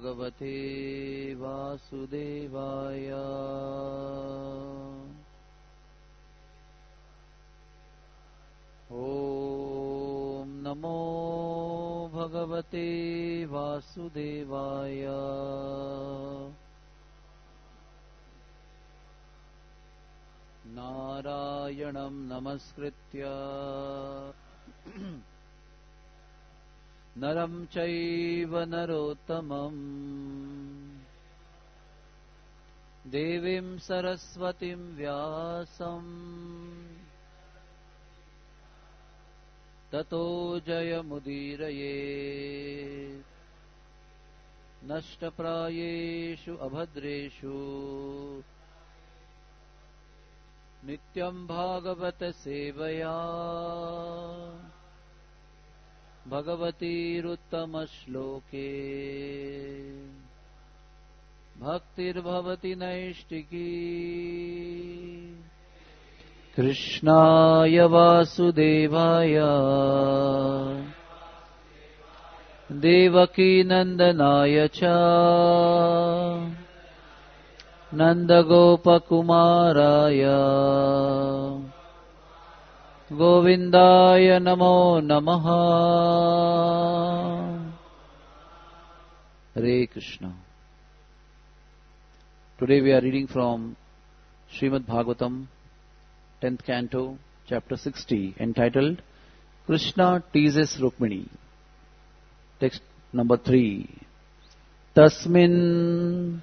भगवते वासुदेवाय। ॐ नमो भगवते वासुदेवाय। नारायणं नमस्कृत्य नरं चैव नरोत्तमं देवीं सरस्वतीं व्यासं ततो जयमुदीरये। नष्टप्रायेषु अभद्रेषु नित्यं भागवत सेवया भगवतीरुत्तमश्लोके भक्तिर्भवति नैष्टिकी। कृष्णाय वासुदेवाय देवकीनन्दनाय च नन्दगोपकुमाराय गोविन्दाय नमो नमः। Hare Krishna. Today we are reading from Srimad Bhagavatam, 10th canto, chapter 60, entitled Krishna Teases Rukmini. Text number 3. Tasmin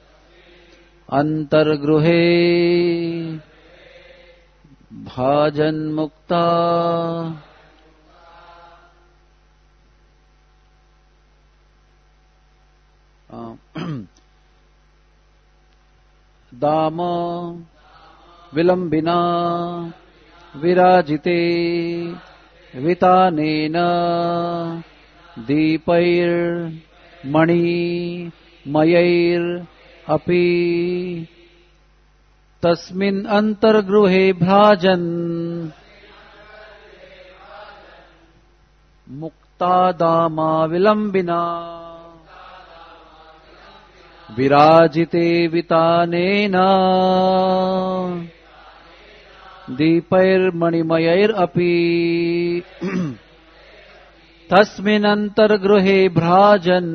antargruhe भाजन्मुक्ता दाम विलंबिना विराजिते वितानेन दीपैर्मणिमयैरपि तस्मिन् अंतर्गृहे भ्राजन् मुक्ता दामा विलंबिना विराजिते वितानेन दीपैर्मणिमयैरपि तस्मिन् अंतर्गृहे भ्राजन्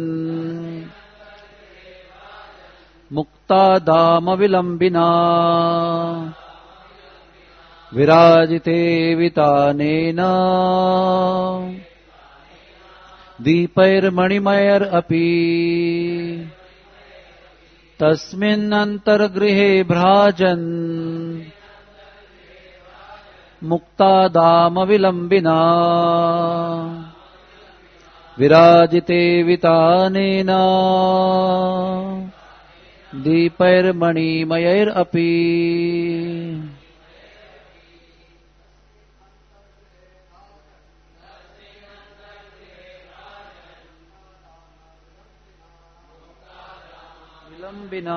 मुक्ता दाम विलंबिना विराजिते वितानेन दीपैर्मणिमयैरपि तस्मिन् अंतर्गृहे भ्राजन् मुक्ता दाम विलंबिना विराजिते वितानेन दीपैर्मणिमयैरपि। विलंबिना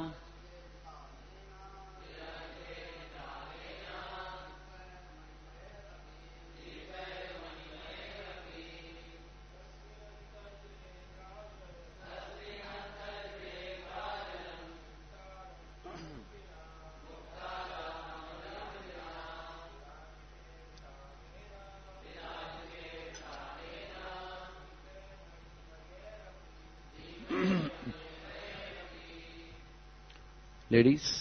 Ladies,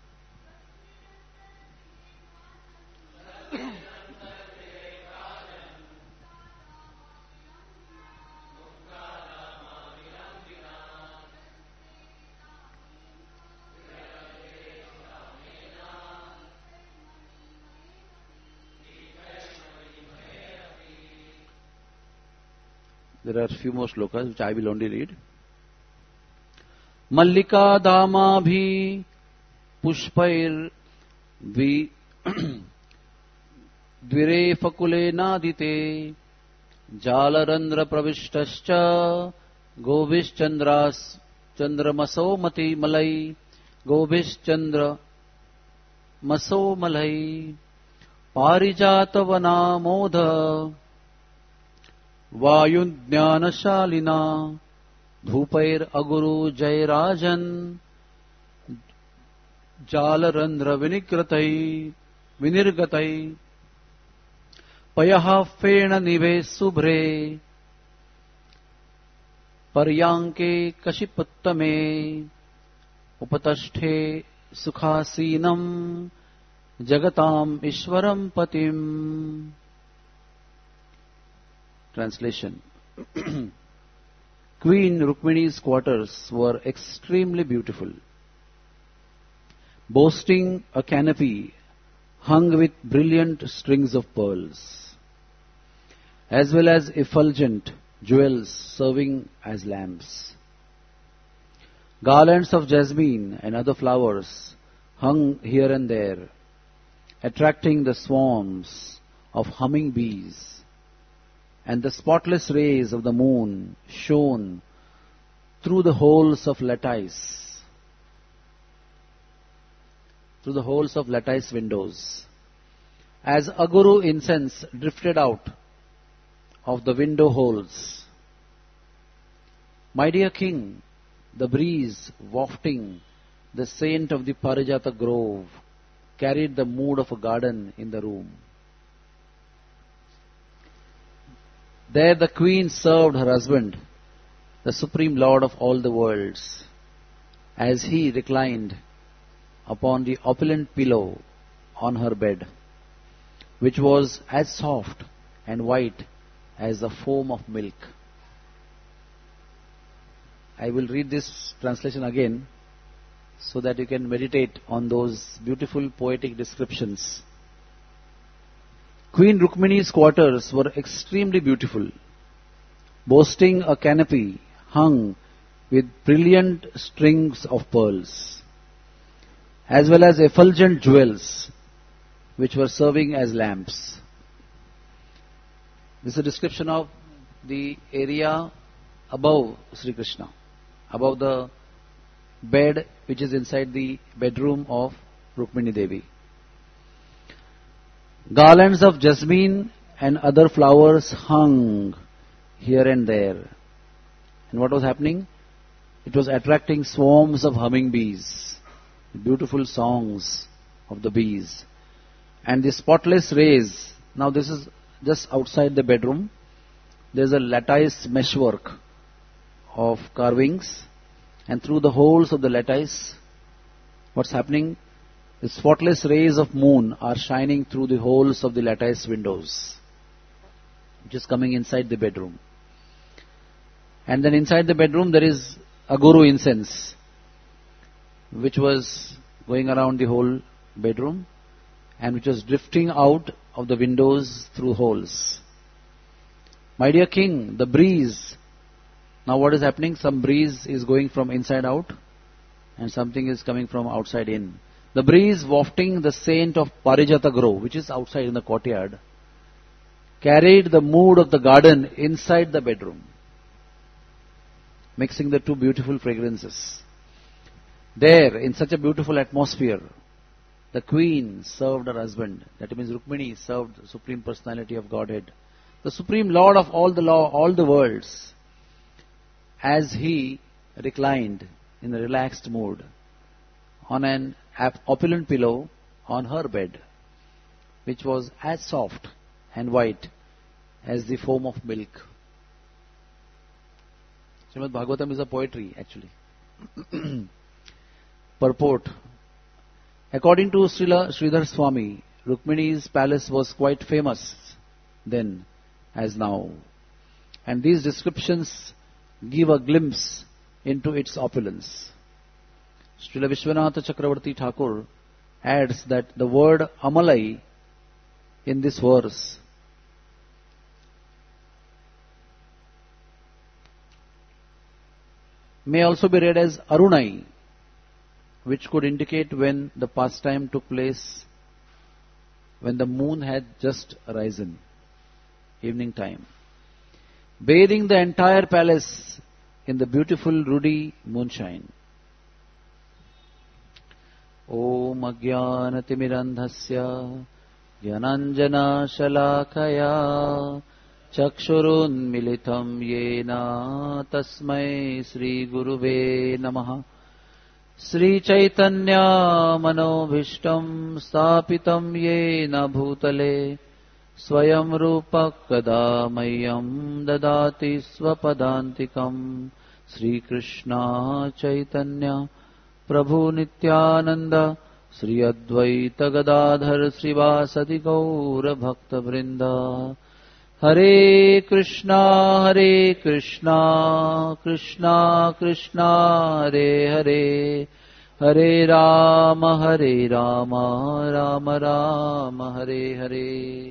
there are a few more shlokas which I will only read. मल्लिका दामाभि पुष्पैर्द्विरे फकुलेनादिते जालरंध्र प्रविष्टश्च गोभिश्चंद्रमसो मलै गोभिश्चंद्रमसो मलै पारिजातवनामोद वायुज्ञानशालिना धूपैर अगुरु जयराजन जालरंध्र विनिर्गतै पयः फेण निभे शुभ्रे पर्यांके कशिपुत्तमे उपतष्ठे सुखासीनम जगताम ईश्वरम पतिम. Translation. Queen Rukmini's quarters were extremely beautiful, boasting a canopy hung with brilliant strings of pearls, as well as effulgent jewels serving as lamps. Garlands of jasmine and other flowers hung here and there, attracting the swarms of humming bees, and the spotless rays of the moon shone through the holes of lattice windows, as aguru incense drifted out of the window holes. My dear king, the breeze wafting the scent of the Parijata grove carried the mood of a garden in the room. There the queen served her husband, the supreme lord of all the worlds, as he reclined upon the opulent pillow on her bed, which was as soft and white as the foam of milk. I will read this translation again so that you can meditate on those beautiful poetic descriptions. Queen Rukmini's quarters were extremely beautiful, boasting a canopy hung with brilliant strings of pearls, as well as effulgent jewels which were serving as lamps. This is a description of the area above Sri Krishna, above the bed which is inside the bedroom of Rukmini Devi. Garlands of jasmine and other flowers hung here and there. And what was happening? It was attracting swarms of humming bees, beautiful songs of the bees. And the spotless rays, now this is just outside the bedroom, there is a lattice meshwork of carvings, and through the holes of the lattice, what's happening? The spotless rays of moon are shining through the holes of the lattice windows, which is coming inside the bedroom. And then inside the bedroom there is aguru incense, which was going around the whole bedroom and which was drifting out of the windows through holes. My dear king, the breeze, now what is happening? Some breeze is going from inside out and something is coming from outside in. The breeze wafting the scent of Parijata grove, which is outside in the courtyard, carried the mood of the garden inside the bedroom, mixing the two beautiful fragrances. There, in such a beautiful atmosphere, the queen served her husband. That means Rukmini served the Supreme Personality of Godhead, the Supreme Lord of all the worlds, as he reclined in a relaxed mood on an opulent pillow on her bed, which was as soft and white as the foam of milk. Srimad Bhagavatam is a poetry actually. Purport. According to Srila Sridhar Swami, Rukmini's palace was quite famous then as now, and these descriptions give a glimpse into its opulence. Srila Vishwanatha Chakravarti Thakur adds that the word Amalai in this verse may also be read as Arunai, which could indicate when the pastime took place when the moon had just risen, evening time, bathing the entire palace in the beautiful ruddy moonshine. Om Ajnanatimirandhasya Jnananjana Shalakaya चक्षुरुन्मिलितं येन तस्मै श्रीगुरुवे नमः। श्रीचैतन्यमनोभीष्टं स्थापितं येन भूतले स्वयं रूपः कदा मह्यं ददाति स्वपदान्तिकम्। श्रीकृष्ण चैतन्य प्रभु नित्यानंद श्री अद्वैत गदाधर श्रीवासदि गौर भक्तवृंद। हरे कृष्णा कृष्णा कृष्णा हरे हरे, हरे Ram Ram Ram Hare Hare.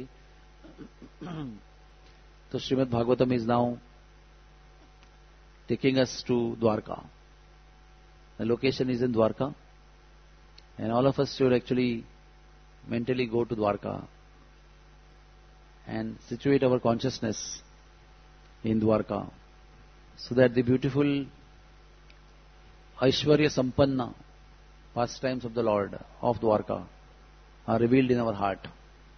So Srimad Bhagavatam is now taking us to Dwarka. The location is in Dwarka, and all of us should actually mentally go to Dwarka and situate our consciousness in Dwarka, so that the beautiful Aishwarya Sampanna pastimes of the Lord of Dwarka are revealed in our heart.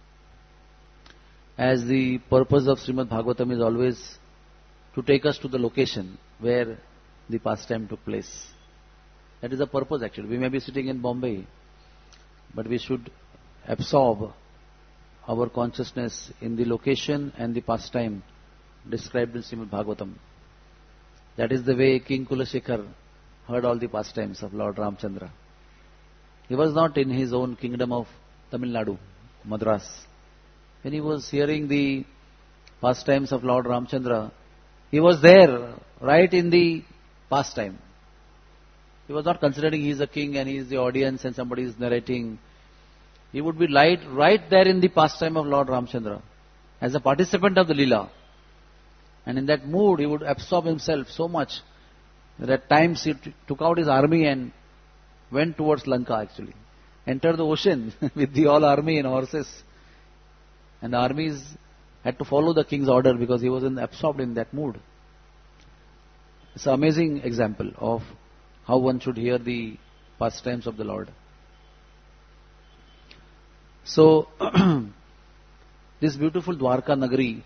As the purpose of Srimad Bhagavatam is always to take us to the location where the pastime took place. That is the purpose actually. We may be sitting in Bombay, but we should absorb our consciousness in the location and the pastime described in Srimad Bhagavatam. That is the way King Kulashekar heard all the pastimes of Lord Ramchandra. He was not in his own kingdom of Tamil Nadu, Madras. When he was hearing the pastimes of Lord Ramchandra, he was there, right in the pastime. He was not considering he is a king and he is the audience and somebody is narrating. He would be right there in the pastime of Lord Ramchandra, as a participant of the Leela. And in that mood, he would absorb himself so much that at times he took out his army and went towards Lanka actually. Entered the ocean with the all army and horses. And the armies had to follow the king's order because he was absorbed in that mood. It's an amazing example of how one should hear the pastimes of the Lord. So, this beautiful Dwarka Nagari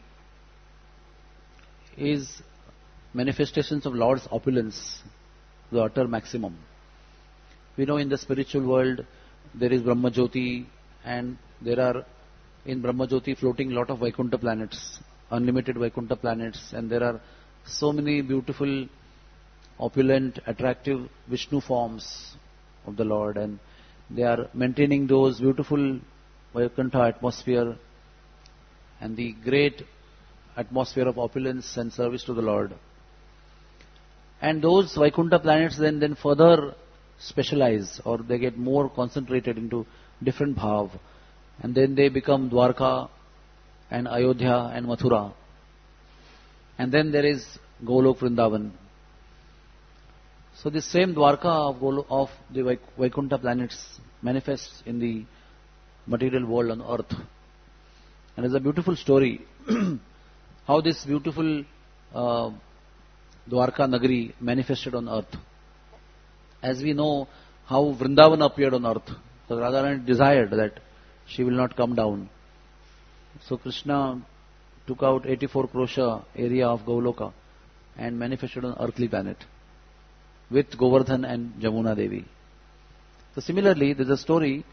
is manifestations of Lord's opulence, the utter maximum. We know in the spiritual world there is Brahma Jyoti, and there are in Brahma Jyoti floating lot of Vaikuntha planets, unlimited Vaikuntha planets, and there are so many beautiful, opulent, attractive Vishnu forms of the Lord, and they are maintaining those beautiful Vaikuntha atmosphere and the great atmosphere of opulence and service to the Lord. And those Vaikuntha planets then further specialize, or they get more concentrated into different bhav. And then they become Dwarka and Ayodhya and Mathura. And then there is Golok Vrindavan. So this same Dwarka of the Vaikuntha planets manifests in the material world on earth. And it's a beautiful story how this beautiful Dwarka Nagari manifested on earth. As we know how Vrindavan appeared on earth. So Radharani desired that she will not come down. So Krishna took out 84 krosha area of Goloka and manifested on earthly planet with Govardhan and Jamuna Devi. So similarly, there is a story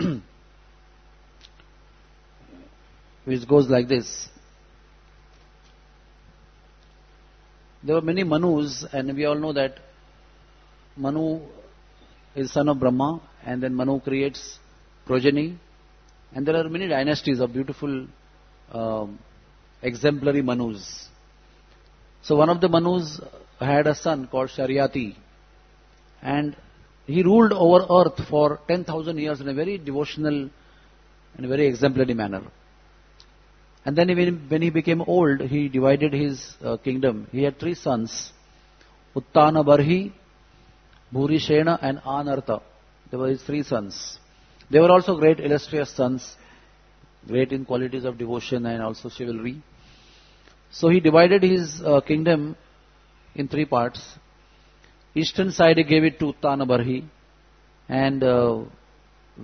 which goes like this. There were many Manus, and we all know that Manu is son of Brahma, and then Manu creates progeny. And there are many dynasties of beautiful, exemplary Manus. So one of the Manus had a son called Sharyati, and he ruled over earth for 10,000 years in a very devotional and a very exemplary manner. And then when he became old, he divided his kingdom. He had 3 sons, Uttana Barhi, Bhurishena and Anartha. They were his 3 sons. They were also great illustrious sons, great in qualities of devotion and also chivalry. So he divided his kingdom in 3 parts. Eastern side he gave it to Uttana Barhi, and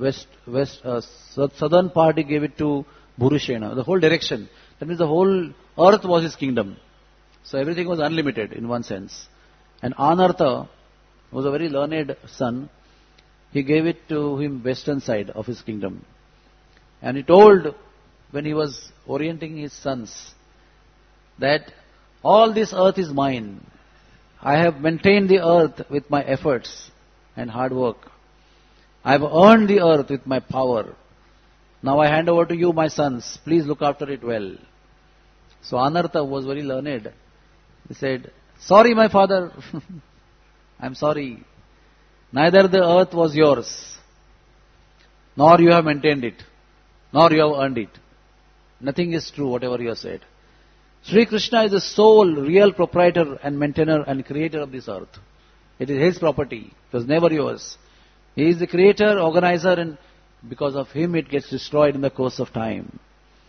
southern part he gave it to Bhurishena, the whole direction. That means the whole earth was his kingdom. So everything was unlimited in one sense. And Anartha was a very learned son. He gave it to him western side of his kingdom. And he told, when he was orienting his sons, that all this earth is mine. I have maintained the earth with my efforts and hard work. I have earned the earth with my power. Now I hand over to you, my sons. Please look after it well. So Anartha was very learned. He said, sorry, my father. I'm sorry. Neither the earth was yours, nor you have maintained it, nor you have earned it. Nothing is true, whatever you have said. Sri Krishna is the sole, real proprietor and maintainer and creator of this earth. It is his property. It was never yours. He is the creator, organizer, and because of him it gets destroyed in the course of time.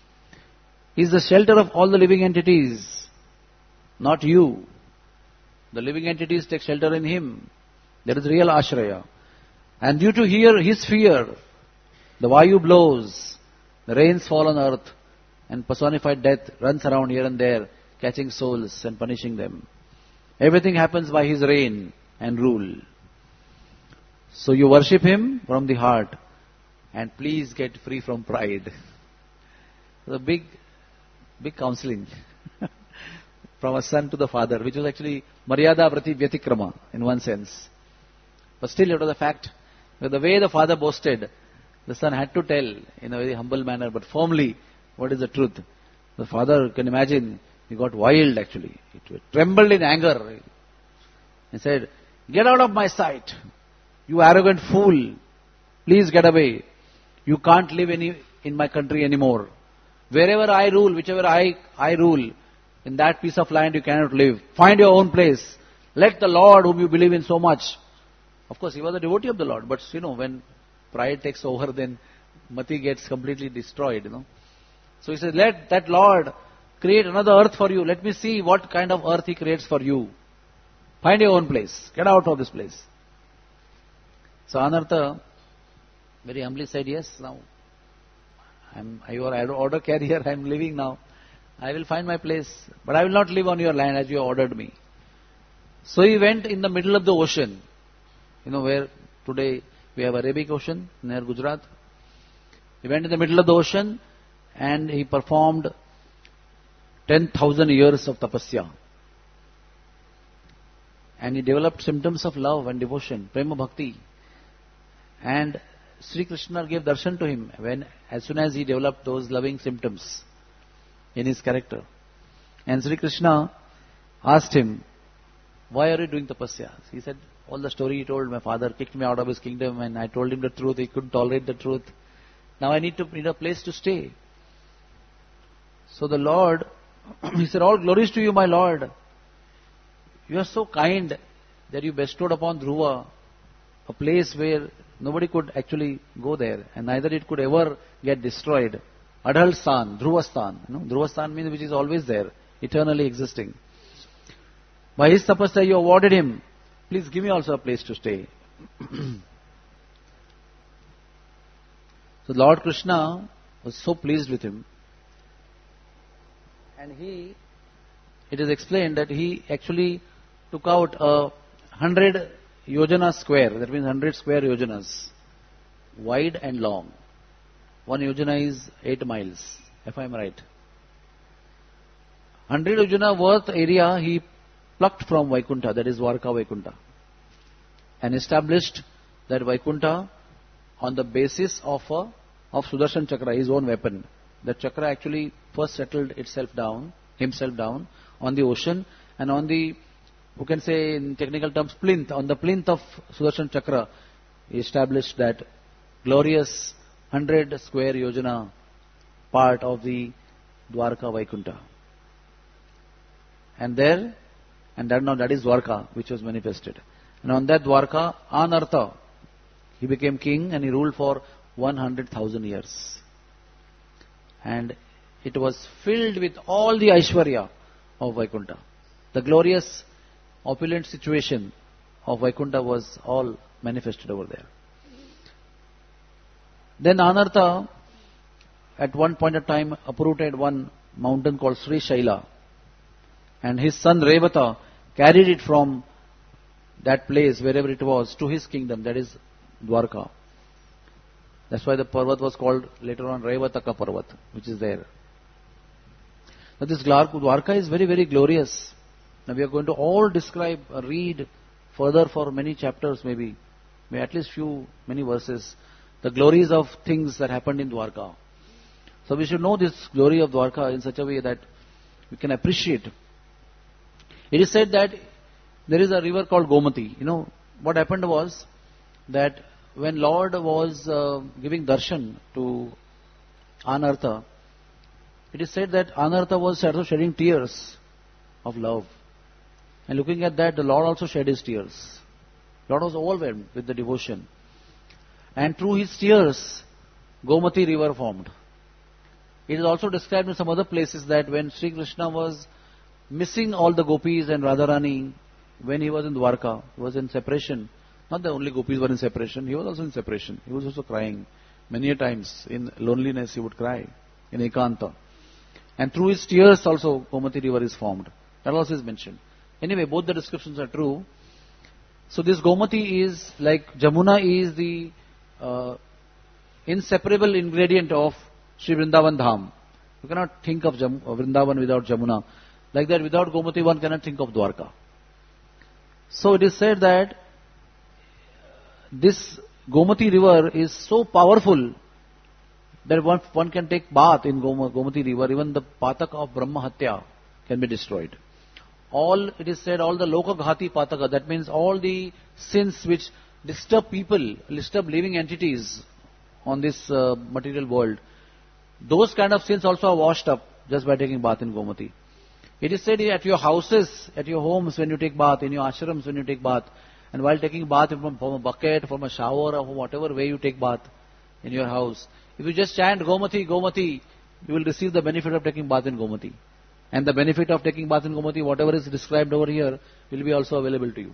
He is the shelter of all the living entities, not you. The living entities take shelter in him. That is real ashraya. And due to his fear, the Vayu blows, the rains fall on earth, and personified death runs around here and there, catching souls and punishing them. Everything happens by his reign and rule. So you worship him from the heart, and please get free from pride. The big counseling from a son to the father, which was actually Maryada Vrati Vyatikrama in one sense. But still it was a fact. With the way the father boasted, the son had to tell in a very humble manner, but firmly, what is the truth. The father, can imagine, he got wild actually. He trembled in anger. He said, get out of my sight, you arrogant fool. Please get away. You can't live in my country anymore. Wherever I rule, whichever I rule, in that piece of land you cannot live. Find your own place. Let the Lord whom you believe in so much. Of course, he was a devotee of the Lord, but when pride takes over, then Mati gets completely destroyed, So he says, let that Lord create another earth for you. Let me see what kind of earth he creates for you. Find your own place. Get out of this place. So Anartha very humbly said, yes, now I'm your order carrier, I'm living now. I will find my place, but I will not live on your land as you ordered me. So he went in the middle of the ocean, where today we have Arabic Ocean near Gujarat. He went in the middle of the ocean and he performed 10,000 years of tapasya. And he developed symptoms of love and devotion, prema bhakti. And Sri Krishna gave darshan to him as soon as he developed those loving symptoms in his character. And Sri Krishna asked him, why are you doing tapasya? He said, all the story he told, my father kicked me out of his kingdom and I told him the truth, he couldn't tolerate the truth. Now I need a place to stay. So the Lord, he said, all glories to you, my Lord. You are so kind that you bestowed upon Dhruva a place where nobody could actually go there, and neither it could ever get destroyed. Adhal Stan, Dhruva Stan. Dhruva Stan means which is always there, eternally existing. By his tapasya you awarded him. Please give me also a place to stay. So Lord Krishna was so pleased with him. And it is explained that he actually took out 100 yojana square, that means 100 square yojanas, wide and long. One yojana is 8 miles, if I am right. 100 yojana worth area he plucked from Vaikuntha, that is Dwarka Vaikuntha, and established that Vaikuntha on the basis of Sudarshan Chakra, his own weapon. The chakra actually first settled himself down on the ocean, and on the, who can say in technical terms, plinth, on the plinth of Sudarshan Chakra, he established that glorious 100 square yojana part of the Dwarka Vaikuntha. And that is Dwarka, which was manifested. And on that Dwarka, Anartha, he became king and he ruled for 100,000 years. And it was filled with all the Aishwarya of Vaikuntha. The glorious, opulent situation of Vaikuntha was all manifested over there. Then Anartha, at one point of time, uprooted one mountain called Sri Shaila. And his son Revata carried it from that place, wherever it was, to his kingdom, that is Dwarka. That's why the Parvat was called later on Revataka Parvat, which is there. Now this Dwarka is very, very glorious. Now we are going to all describe, read further for many chapters maybe at least many verses, the glories of things that happened in Dwarka. So we should know this glory of Dwarka in such a way that we can appreciate. It is said that there is a river called Gomati. You know, what happened was that when Lord was giving darshan to Anartha, it is said that Anartha was also shedding tears of love. And looking at that, the Lord also shed his tears. Lord was overwhelmed with the devotion. And through his tears, Gomati river formed. It is also described in some other places that when Sri Krishna was missing all the gopis and Radharani, when he was in Dwarka, he was in separation. Not the only gopis were in separation, he was also in separation. He was also crying. Many a times in loneliness he would cry, in Ekanta. And through his tears also Gomati river is formed. That also is mentioned. Anyway, both the descriptions are true. So this Gomati is like Jamuna is the inseparable ingredient of Sri Vrindavan Dham. You cannot think of Vrindavan without Jamuna. Like that, without Gomati one cannot think of Dwarka. So it is said that this Gomati river is so powerful that one can take bath in Gomati river. Even the Pataka of Brahma Hatya can be destroyed. It is said, all the Lokaghati Pataka, that means all the sins which disturb people, disturb living entities on this material world, those kind of sins also are washed up just by taking bath in Gomati. It is said at your houses, at your homes when you take bath, in your ashrams when you take bath, and while taking bath from a bucket, from a shower, or from whatever way you take bath in your house, if you just chant Gomati, Gomati, you will receive the benefit of taking bath in Gomati. And the benefit of taking bath in Gomati, whatever is described over here, will be also available to you.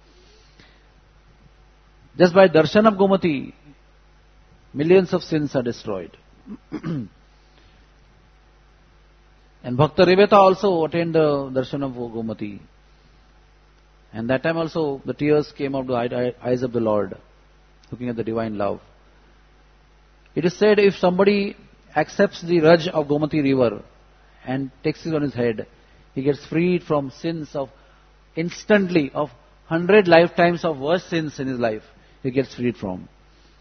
Just by darshan of Gomati, millions of sins are destroyed. And Bhakta Revata also attained the darshan of Gomati. And that time also the tears came out of the eyes of the Lord, looking at the divine love. It is said if somebody accepts the Raj of Gomati river and takes it on his head, he gets freed from sins of instantly, of 100 lifetimes of worse sins in his life, he gets freed from.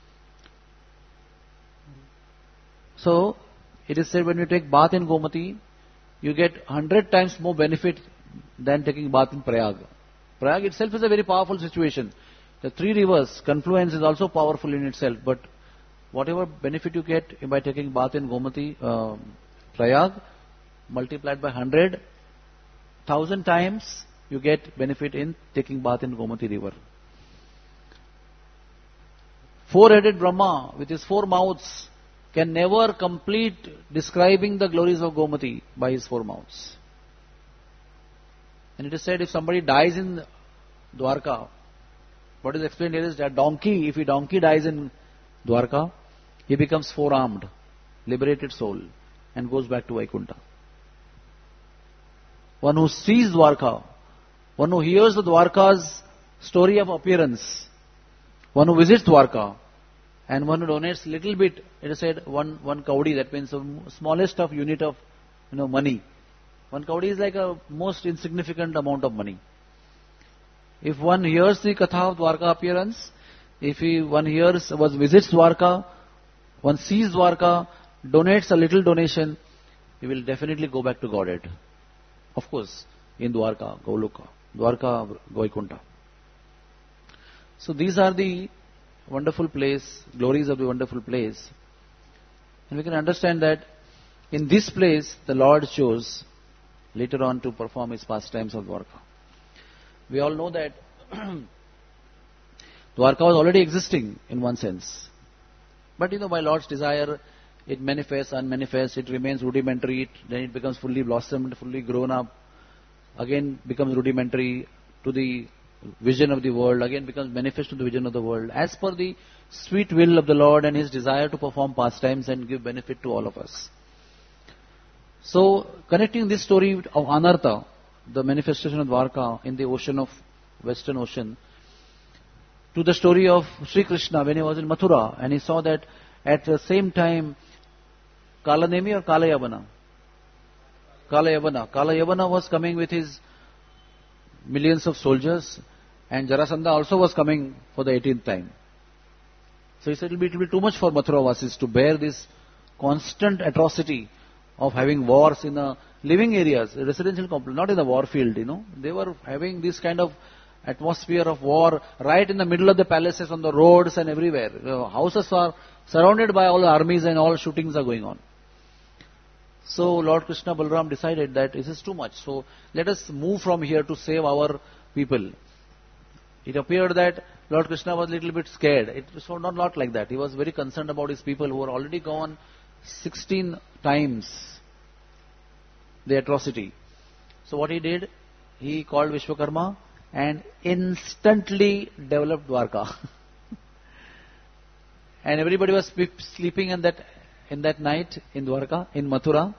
So, it is said when you take bath in Gomati, you get 100 times more benefit than taking bath in Prayag. Prayag itself is a very powerful situation. The three rivers, confluence is also powerful in itself, but whatever benefit you get by taking bath in Gomati, Prayag, multiplied by 100,000 times, you get benefit in taking bath in Gomati river. Four-headed Brahma with his four mouths can never complete describing the glories of Gomati by his four mouths. And it is said if somebody dies in Dwarka, what is explained here is that if a donkey dies in Dwarka, he becomes four-armed, liberated soul, and goes back to Vaikuntha. One who sees Dwarka, one who hears the Dwarka's story of appearance, one who visits Dwarka, and one who donates little bit, it is said one kaudi, that means the smallest of unit of money. One kaudi is like a most insignificant amount of money. If one hears the Katha of Dwarka appearance, if one visits Dwarka, one sees Dwarka, donates a little donation, he will definitely go back to Godhead. Of course, in Dwarka, Goloka, Dwarka, Vaikuntha. So these are the wonderful place, glories of the wonderful place. And we can understand that in this place the Lord chose later on to perform his pastimes of Dwarka. We all know that Dwarka was already existing in one sense. But by Lord's desire, it manifests, unmanifests, it remains rudimentary, then it becomes fully blossomed, fully grown up, again becomes rudimentary to the vision of the world, again becomes manifest to the vision of the world, as per the sweet will of the Lord and his desire to perform pastimes and give benefit to all of us. So, connecting this story of Anartha, the manifestation of Dwarka in the ocean of Western Ocean, to the story of Sri Krishna when he was in Mathura and he saw that at the same time Kalanemi or Kalayavana? Kalayavana. Kalayavana was coming with his millions of soldiers and Jarasandha also was coming for the 18th time. So he said it will be too much for Mathura Vasis to bear this constant atrocity of having wars in the living areas, residential complex, not in the war field, They were having this kind of atmosphere of war right in the middle of the palaces, on the roads and everywhere. Houses are surrounded by all the armies and all shootings are going on. So Lord Krishna Balaram decided that this is too much. So let us move from here to save our people. It appeared that Lord Krishna was a little bit scared. It was not like that. He was very concerned about his people who were already gone 16 times the atrocity. So what he did, he called Vishwakarma and instantly developed Dwarka. And everybody was sleeping in that night in Dwarka, in Mathura.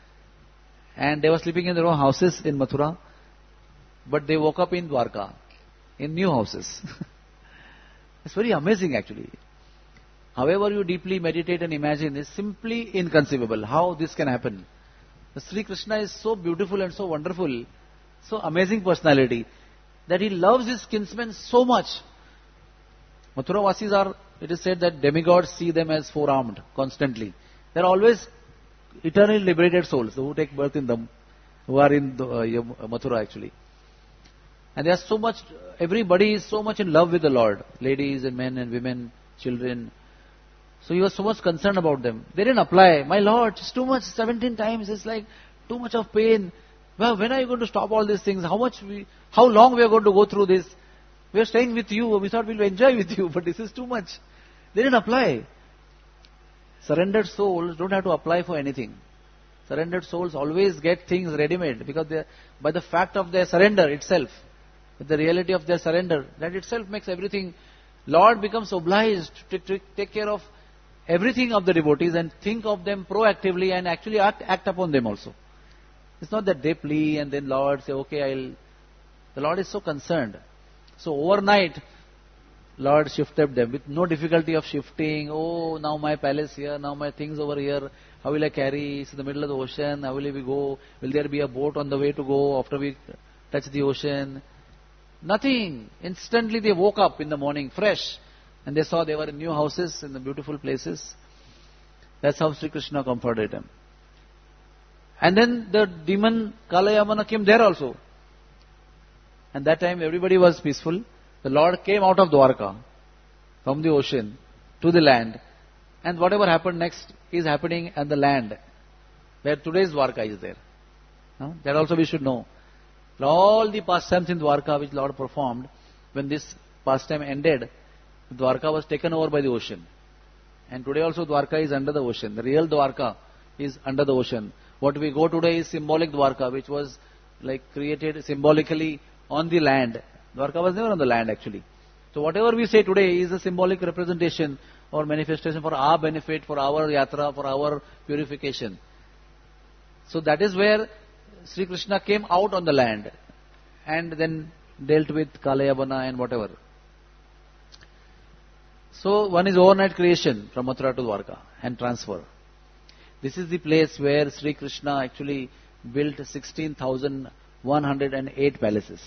And they were sleeping in their own houses in Mathura. But they woke up in Dwarka, in new houses. It's very amazing actually. However you deeply meditate and imagine, it's simply inconceivable how this can happen. The Sri Krishna is so beautiful and so wonderful, so amazing personality, that he loves his kinsmen so much. Mathura Vasis are, it is said that demigods see them as four-armed constantly. They are always eternally liberated souls who take birth in them, who are in Mathura actually. And they are so much, everybody is so much in love with the Lord. Ladies and men and women, children. So he was so much concerned about them. They didn't apply, my Lord, it's too much, 17 times, it's like too much of pain. Well, when are you going to stop all these things? How long we are going to go through this? We are staying with you, we thought we'll enjoy with you, but this is too much. They didn't apply. Surrendered souls don't have to apply for anything. Surrendered souls always get things ready-made because by the fact of their surrender itself, with the reality of their surrender, that itself makes everything. Lord becomes obliged to take care of everything of the devotees and think of them proactively and actually act upon them also. It's not that they plea and then Lord say, okay, the Lord is so concerned. So overnight, Lord shifted them with no difficulty of shifting. Oh, now my palace here, now my things over here. How will I carry? It's in the middle of the ocean. How will we go? Will there be a boat on the way to go after we touch the ocean? Nothing. Instantly they woke up in the morning fresh and they saw they were in new houses in the beautiful places. That's how Sri Krishna comforted them. And then the demon Kalayavana came there also. And that time everybody was peaceful. The Lord came out of Dwarka from the ocean to the land. And whatever happened next is happening on the land where today's Dwarka is there. That also we should know. All the pastimes in Dwarka which Lord performed, when this pastime ended, Dwarka was taken over by the ocean. And today also Dwarka is under the ocean. The real Dwarka is under the ocean. What we go today is symbolic Dwarka, which was like created symbolically on the land. Dwarka was never on the land actually. So whatever we say today is a symbolic representation or manifestation for our benefit, for our yatra, for our purification. So that is where Sri Krishna came out on the land and then dealt with Kalayavana and whatever. So one is overnight creation from Mathura to Dwarka and transfer. This is the place where Sri Krishna actually built 16,108 palaces.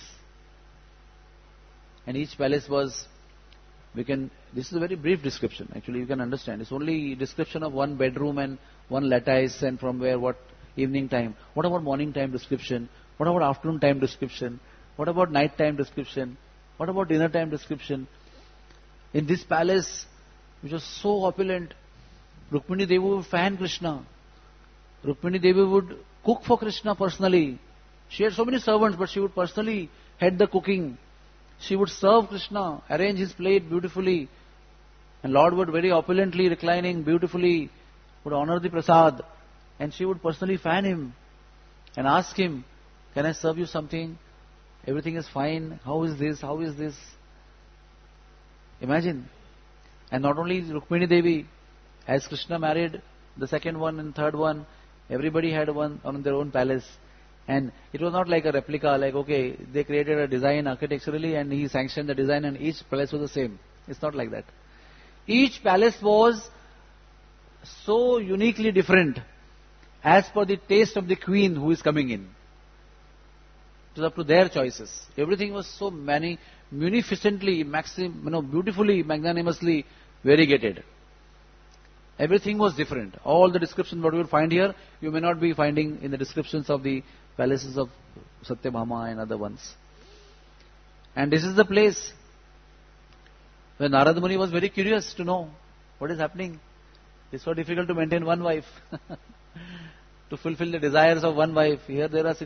And each palace was, this is a very brief description, actually you can understand. It's only description of one bedroom and one lattice and from where what evening time. What about morning time description? What about afternoon time description? What about night time description? What about dinner time description? In this palace, which was so opulent, Rukmini Devi would fan Krishna. Rukmini Devi would cook for Krishna personally. She had so many servants, but she would personally head the cooking. She would serve Krishna, arrange his plate beautifully. And Lord would very opulently reclining beautifully, would honor the prasad. And she would personally fan him and ask him, can I serve you something? Everything is fine. How is this? How is this? Imagine. And not only Rukmini Devi, as Krishna married the second one and third one, Everybody had one on their own palace. And it was not like a replica, like, okay, they created a design architecturally and he sanctioned the design and each palace was the same. It's not like that. Each palace was so uniquely different as per the taste of the queen who is coming in. It was up to their choices. Everything was so munificently, beautifully, magnanimously variegated. Everything was different. All the descriptions what you will find here, you may not be finding in the descriptions of the palaces of Satyabhama and other ones. And this is the place where Narad Muni was very curious to know what is happening. It's so difficult to maintain one wife. To fulfill the desires of one wife. Here there are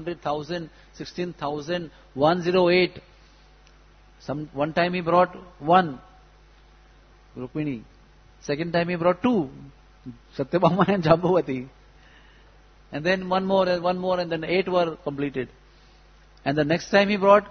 16,108. One time he brought one, Rukmini. Second time he brought two, Satyabhama and Jambavati. And then one more, and then 8 were completed. And the next time he brought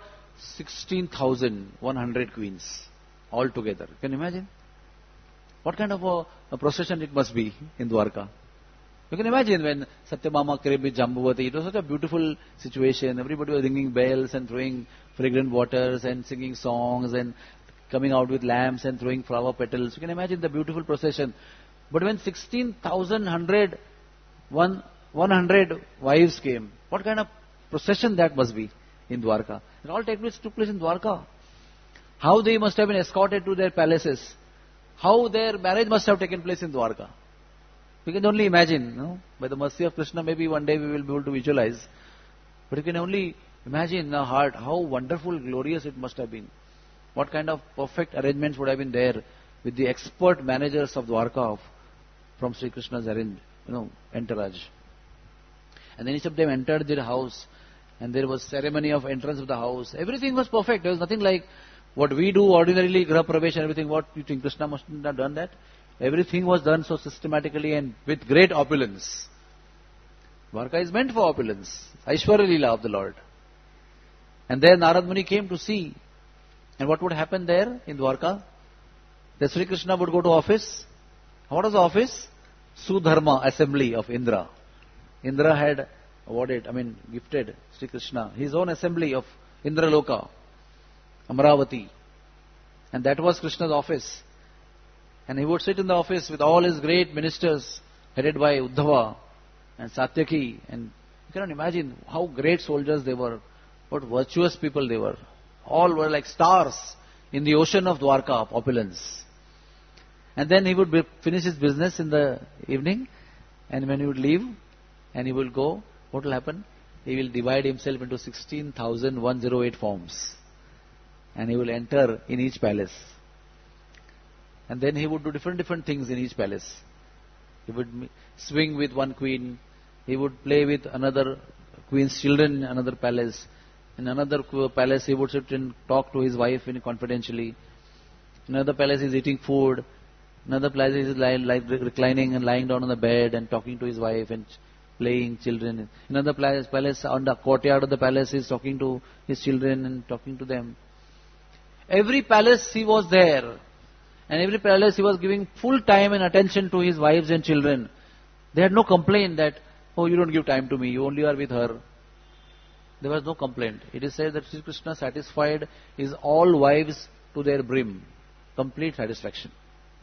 16,100 queens altogether. Can you imagine? What kind of a procession it must be in Dwarka? You can imagine when Satyabhama came with Jambavati, it was such a beautiful situation. Everybody was ringing bells and throwing fragrant waters and singing songs and coming out with lamps and throwing flower petals. You can imagine the beautiful procession. But when 100 wives came, what kind of procession that must be in Dwarka? It all took place in Dwarka. How they must have been escorted to their palaces. How their marriage must have taken place in Dwarka. We can only imagine, by the mercy of Krishna, maybe one day we will be able to visualize. But you can only imagine in our heart how wonderful, glorious it must have been. What kind of perfect arrangements would have been there with the expert managers of Dwarka from Sri Krishna's entourage. And then each of them entered their house and there was ceremony of entrance of the house. Everything was perfect. There was nothing like what we do ordinarily, Graha Pravesh and everything. What you think Krishna must have done that? Everything was done so systematically and with great opulence. Dwarka is meant for opulence. Aishwarya Leela of the Lord. And there Narad Muni came to see. And what would happen there in Dwarka? The Sri Krishna would go to office. What was the office? Sudharma assembly of Indra. Indra had gifted Sri Krishna his own assembly of Indraloka, Amravati. And that was Krishna's office. And he would sit in the office with all his great ministers, headed by Uddhava and Satyaki. And you cannot imagine how great soldiers they were, what virtuous people they were. All were like stars in the ocean of Dwarka, of opulence. And then he would finish his business in the evening, and when he would leave, and he will go, what will happen? He will divide himself into 16,108 forms. And he will enter in each palace. And then he would do different things in each palace. He would swing with one queen. He would play with another queen's children in another palace. In another palace, he would sit and talk to his wife confidentially. In another palace, he is eating food. In another palace, he is reclining and lying down on the bed and talking to his wife and playing children. In another palace, on the courtyard of the palace, he is talking to his children and talking to them. Every palace he was there. And every palace he was giving full time and attention to his wives and children. They had no complaint that, oh, you don't give time to me, you only are with her. There was no complaint. It is said that Sri Krishna satisfied his all wives to their brim. Complete satisfaction.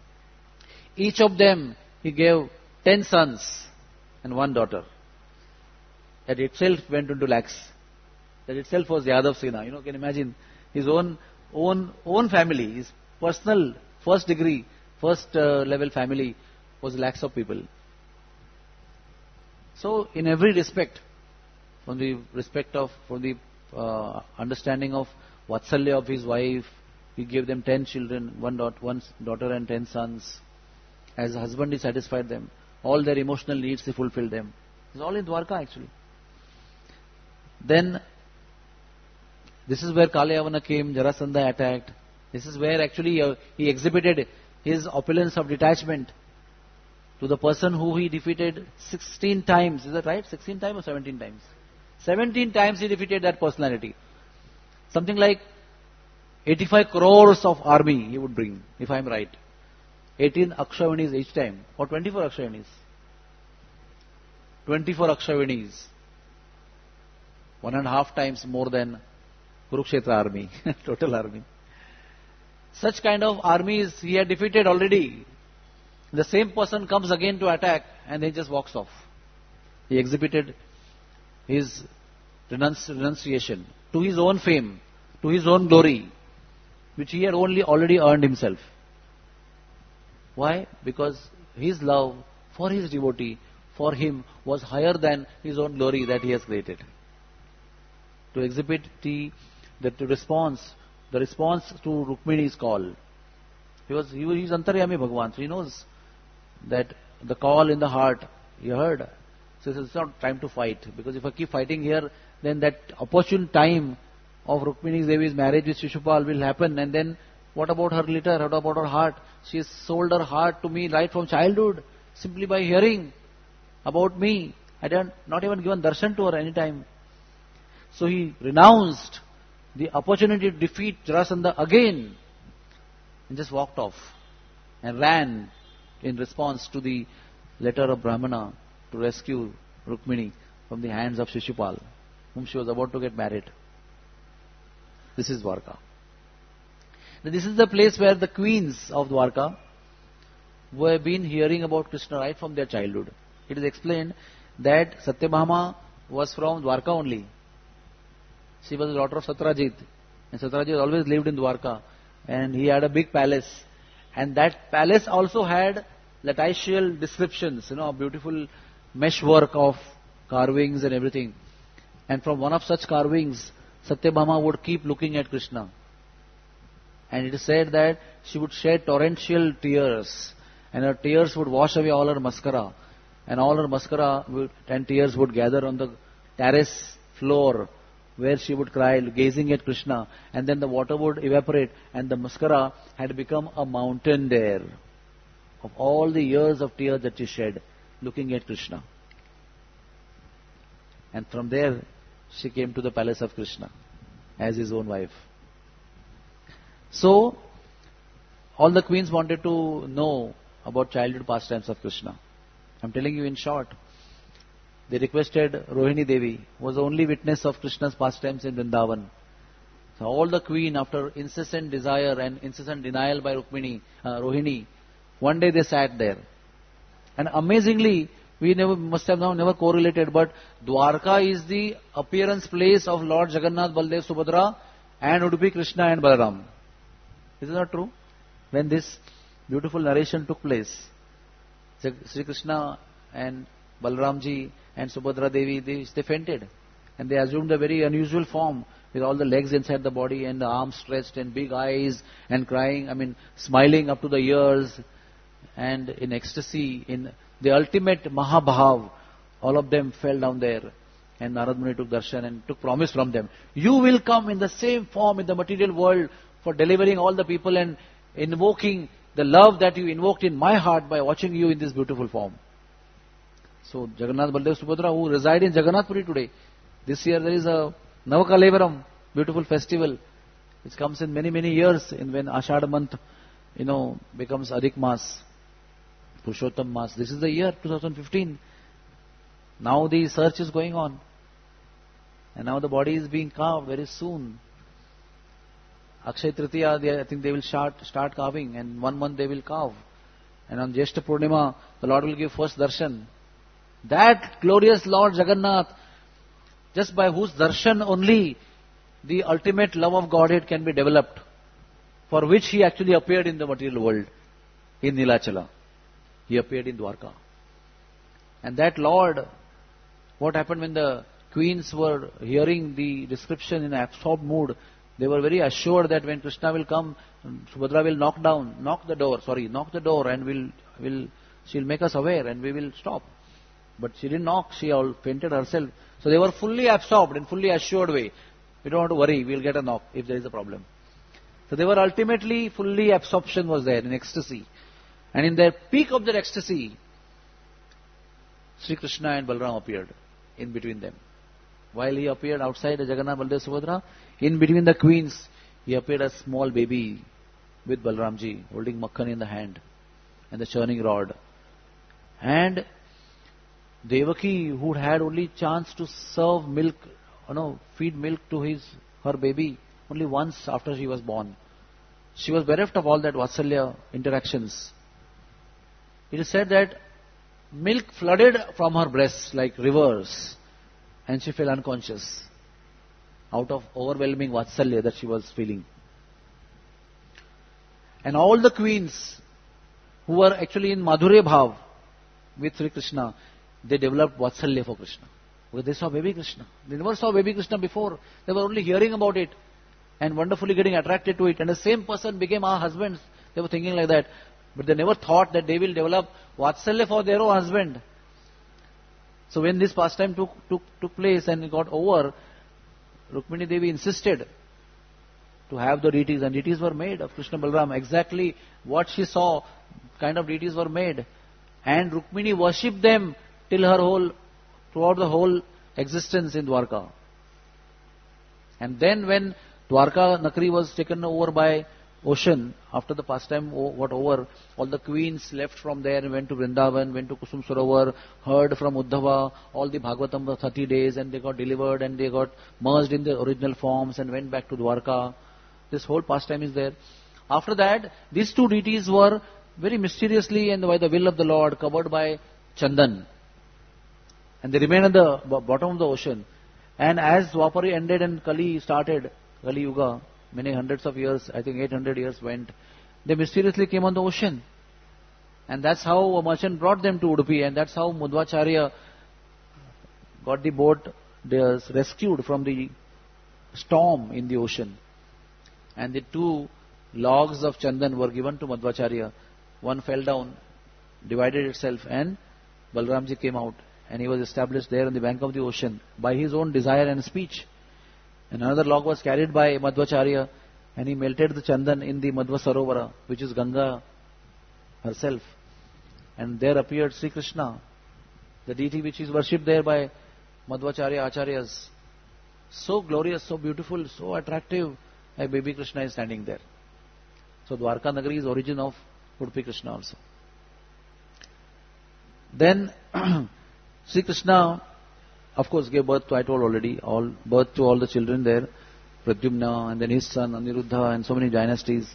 Each of them he gave 10 sons and 1 daughter. That itself went into lakhs. That itself was Yadav Sena. Can you imagine his own family, his personal first degree, first level family was lakhs of people. So in every respect, from the understanding of Vatsalya of his wife, he gave them 10 children, one daughter and 10 sons. As a husband, he satisfied them. All their emotional needs, he fulfilled them. It's all in Dwarka actually. Then, this is where Kalyavana came, Jarasandha attacked. This is where actually he exhibited his opulence of detachment to the person who he defeated 16 times. Is that right? 16 times or 17 times? 17 times he defeated that personality. Something like 85 crores of army he would bring, if I am right. 18 Akshavanis each time, or 24 Akshavanis. 24 Akshavinis. 1.5 times more than Kurukshetra army, total army. Such kind of armies he had defeated already. The same person comes again to attack and he just walks off. He exhibited his renunciation to his own fame, to his own glory, which he had only already earned himself. Why? Because his love for his devotee, for him, was higher than his own glory that he has created. To exhibit the response to Rukmini's call. He is Antaryami Bhagavan, so he knows that the call in the heart, he heard. So it's not time to fight, because if I keep fighting here, then that opportune time of Rukmini Devi's marriage with Shishupal will happen, and then what about her litter, what about her heart? She has sold her heart to me right from childhood, simply by hearing about me. I not even given darshan to her any time. So he renounced the opportunity to defeat Jarasandha again and just walked off and ran in response to the letter of Brahmana to rescue Rukmini from the hands of Shishupal, whom she was about to get married. This is Dwarka. This is the place where the queens of Dwarka were been hearing about Krishna right from their childhood. It is explained that Satyabhama was from Dwarka only. She was the daughter of Satrajit, and Satrajit always lived in Dwarka, and he had a big palace, and that palace also had latticeal descriptions, beautiful meshwork of carvings and everything. And from one of such carvings, Satyabhama would keep looking at Krishna. And it is said that she would shed torrential tears, and her tears would wash away all her mascara, and all her mascara and tears would gather on the terrace floor, where she would cry, gazing at Krishna, and then the water would evaporate, and the mascara had become a mountain there of all the years of tears that she shed, looking at Krishna. And from there, she came to the palace of Krishna as his own wife. So, all the queens wanted to know about childhood pastimes of Krishna. I'm telling you in short. They requested Rohini Devi, who was the only witness of Krishna's pastimes in Vrindavan. So all the queen, after incessant desire and incessant denial by Rohini, one day they sat there. And amazingly, we must have now never correlated, but Dwarka is the appearance place of Lord Jagannath, Baldev, Subhadra, and Udupi Krishna and Balaram. Is it not true? When this beautiful narration took place, Sri Krishna and Balramji and Subhadra Devi, they fainted. And they assumed a very unusual form, with all the legs inside the body and the arms stretched and big eyes and crying, smiling up to the ears and in ecstasy, in the ultimate Mahabhav. All of them fell down there. And Narad Muni took darshan and took promise from them. You will come in the same form in the material world for delivering all the people and invoking the love that you invoked in my heart by watching you in this beautiful form. So Jagannath, Baldev, Subhadra, who reside in Jagannath Puri today, this year there is a Navakalevaram, beautiful festival, which comes in many, many years when Ashadha month, becomes Adhik Mas, Purushottam Mas. This is the year 2015. Now the search is going on. And now the body is being carved very soon. Akshay Tritiya, I think they will start carving, and 1 month they will carve. And on Jyeshta Purnima, the Lord will give first darshan. That glorious Lord Jagannath, just by whose darshan only the ultimate love of Godhead can be developed, for which he actually appeared in the material world, in Nilachala. He appeared in Dwarka. And that Lord, what happened when the queens were hearing the description in absorbed mood, they were very assured that when Krishna will come, Subhadra will knock the door and she'll make us aware and we will stop. But she didn't knock, she all fainted herself. So they were fully absorbed in fully assured way. We don't have to worry, we'll get a knock if there is a problem. So they were ultimately, fully absorption was there in ecstasy. And in the peak of their ecstasy, Sri Krishna and Balaram appeared in between them. While he appeared outside the Jagannath, Baldev, Subhadra, in between the queens, he appeared a small baby with Balaramji, holding Makhan in the hand and the churning rod. And Devaki, who had only chance to serve milk, feed milk to her baby only once after she was born. She was bereft of all that Vatsalya interactions. It is said that milk flooded from her breasts like rivers, and she fell unconscious out of overwhelming Vatsalya that she was feeling. And all the queens who were actually in Madhurya Bhav with Sri Krishna, they developed Vatsalya for Krishna. Because they saw baby Krishna. They never saw baby Krishna before. They were only hearing about it and wonderfully getting attracted to it. And the same person became our husbands. They were thinking like that. But they never thought that they will develop Vatsalya for their own husband. So when this pastime took place and it got over, Rukmini Devi insisted to have the deities, and deities were made of Krishna Balaram. Exactly what she saw, kind of deities were made. And Rukmini worshipped them throughout the whole existence in Dwarka. And then when Dwarka Nakri was taken over by ocean, after the pastime got over, all the queens left from there and went to Vrindavan, went to Kusum Sarovar, heard from Uddhava all the Bhagavatam for 30 days, and they got delivered and they got merged in the original forms and went back to Dwarka. This whole pastime is there. After that, these two deities were very mysteriously and by the will of the Lord covered by Chandan. And they remained at the bottom of the ocean. And as Dwapari ended and Kali started, Kali Yuga, many hundreds of years, I think 800 years went, they mysteriously came on the ocean. And that's how a merchant brought them to Udupi, and that's how Madhvacharya got the boat rescued from the storm in the ocean. And the two logs of Chandan were given to Madhvacharya. One fell down, divided itself, and Balramji came out. And he was established there on the bank of the ocean by his own desire and speech. And another log was carried by Madhvacharya, and he melted the Chandan in the Madhva Sarovara, which is Ganga herself. And there appeared Sri Krishna, the deity which is worshipped there by Madhvacharya Acharyas. So glorious, so beautiful, so attractive, like baby Krishna is standing there. So Dwarka Nagari is origin of Udupi Krishna also. Then Sri Krishna, of course, gave birth to, I told already, birth to all the children there, Pradyumna, and then his son Aniruddha, and so many dynasties.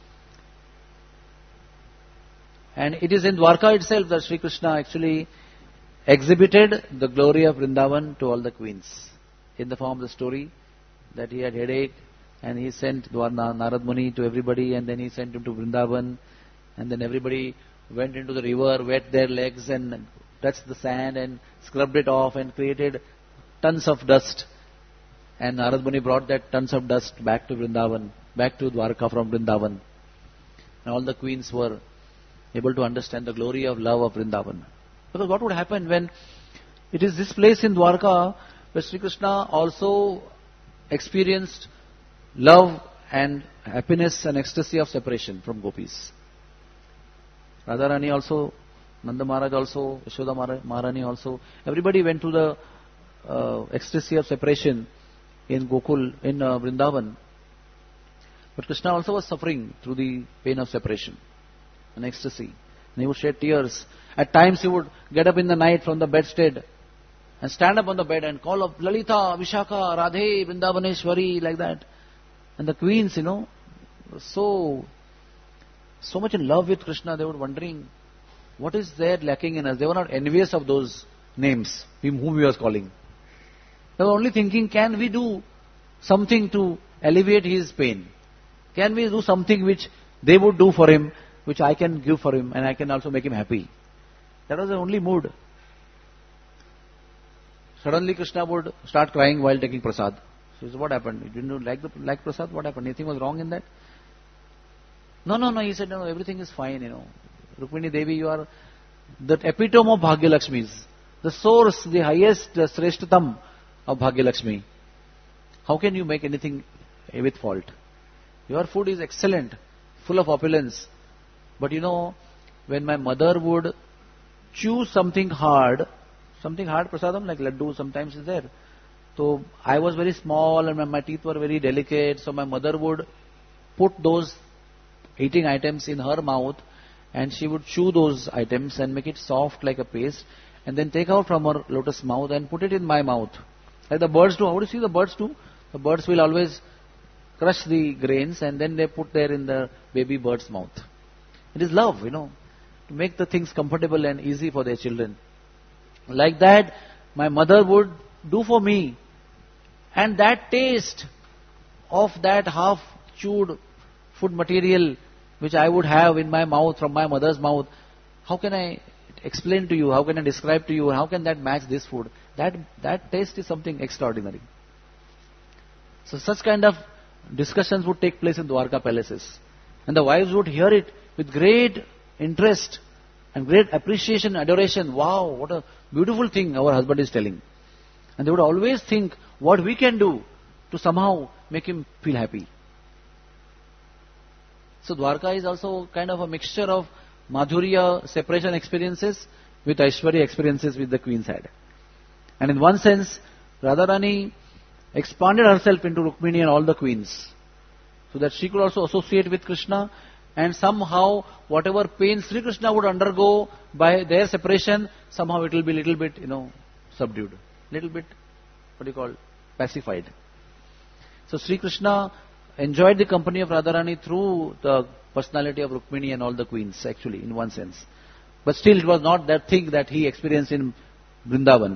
And it is in Dwarka itself that Sri Krishna actually exhibited the glory of Vrindavan to all the queens, in the form of the story that he had headache, and he sent Narad Muni to everybody, and then he sent him to Vrindavan, and then everybody went into the river, wet their legs and touched the sand and scrubbed it off and created tons of dust. And Narad Muni brought that tons of dust back to Vrindavan, back to Dwarka from Vrindavan. And all the queens were able to understand the glory of love of Vrindavan. Because what would happen when it is this place in Dwarka where Sri Krishna also experienced love and happiness and ecstasy of separation from gopis. Radharani also, Nanda Maharaj also, Yashoda Maharani also, everybody went to the ecstasy of separation in Gokul, in Vrindavan. But Krishna also was suffering through the pain of separation and ecstasy. And he would shed tears. At times he would get up in the night from the bedstead and stand up on the bed and call up Lalita, Vishaka, Radhe, Vrindavaneshwari, like that. And the queens, were so much in love with Krishna, they were wondering, what is there lacking in us? They were not envious of those names, whom he was calling. They were only thinking, can we do something to alleviate his pain? Can we do something which they would do for him, which I can give for him, and I can also make him happy? That was the only mood. Suddenly Krishna would start crying while taking prasad. So he said, what happened? You didn't like prasad? What happened? Anything was wrong in that? No. He said, no, everything is fine, Rukmini Devi, you are the epitome of Bhagyalakshmis, the source, the highest, the Sreshtatam of Bhagyalakshmi. How can you make anything with fault? Your food is excellent, full of opulence. But when my mother would choose something hard prasadam, like laddu sometimes is there. So I was very small and my teeth were very delicate, so my mother would put those eating items in her mouth and she would chew those items and make it soft like a paste, and then take out from her lotus mouth and put it in my mouth. Like the birds do. How do you see the birds do? The birds will always crush the grains and then they put there in the baby bird's mouth. It is love, to make the things comfortable and easy for their children. Like that, my mother would do for me. And that taste of that half-chewed food material which I would have in my mouth, from my mother's mouth, how can I explain to you, how can I describe to you, how can that match this food? That taste is something extraordinary. So such kind of discussions would take place in Dwarka palaces. And the wives would hear it with great interest and great appreciation, adoration. Wow, what a beautiful thing our husband is telling. And they would always think what we can do to somehow make him feel happy. So Dwarka is also kind of a mixture of Madhurya separation experiences with Aishwarya experiences which the queens had. And in one sense, Radharani expanded herself into Rukmini and all the queens, so that she could also associate with Krishna, and somehow whatever pain Sri Krishna would undergo by their separation, somehow it will be little bit, subdued. Little bit, pacified. So Sri Krishna enjoyed the company of Radharani through the personality of Rukmini and all the queens, actually, in one sense. But still it was not that thing that he experienced in Vrindavan.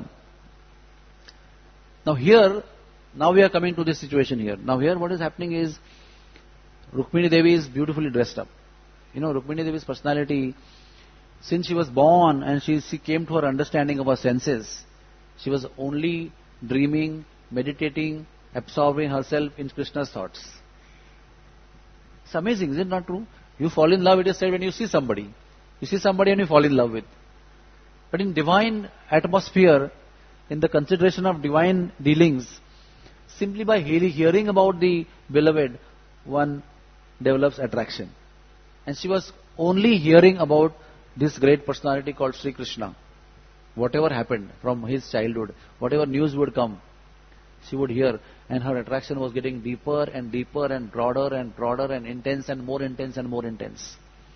Now we are coming to this situation here. Now here what is happening is, Rukmini Devi is beautifully dressed up. Rukmini Devi's personality, since she was born and she came to her understanding of her senses, she was only dreaming, meditating, absorbing herself in Krishna's thoughts. It's amazing, is it not true? You fall in love, it is said, when you see somebody. You see somebody and you fall in love with. But in divine atmosphere, in the consideration of divine dealings, simply by hearing about the beloved, one develops attraction. And she was only hearing about this great personality called Sri Krishna. Whatever happened from his childhood, whatever news would come, she would hear, and her attraction was getting deeper and deeper and broader and intense and more intense and more intense.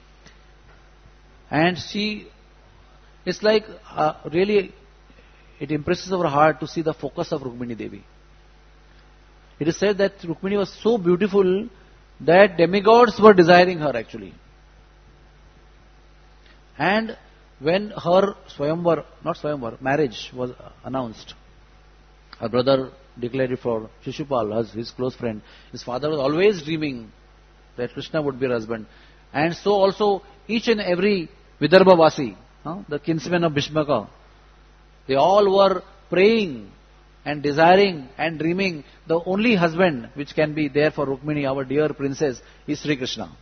And it's like really, it impresses our heart to see the focus of Rukmini Devi. It is said that Rukmini was so beautiful that demigods were desiring her actually. And when her marriage was announced, her brother declared it for Shishupal, his close friend. His father was always dreaming that Krishna would be her husband. And so also each and every Vidarbha Vasi, the kinsmen of Bhishmaka, they all were praying and desiring and dreaming the only husband which can be there for Rukmini, our dear princess, is Sri Krishna.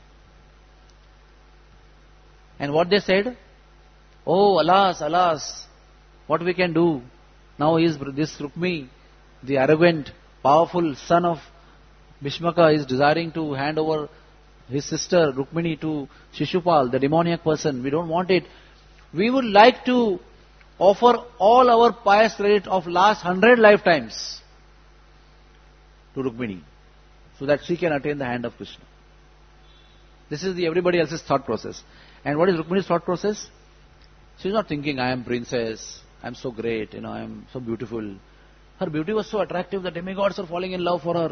And what they said? Oh, alas, alas, what we can do? Now is this Rukmi, the arrogant, powerful son of Bhishmaka, is desiring to hand over his sister Rukmini to Shishupal, the demoniac person. We don't want it. We would like to offer all our pious credit of last 100 lifetimes to Rukmini, so that she can attain the hand of Krishna. This is everybody else's thought process. And what is Rukmini's thought process? She is not thinking, I am princess, I am so great, I am so beautiful. Her beauty was so attractive that demigods are falling in love for her.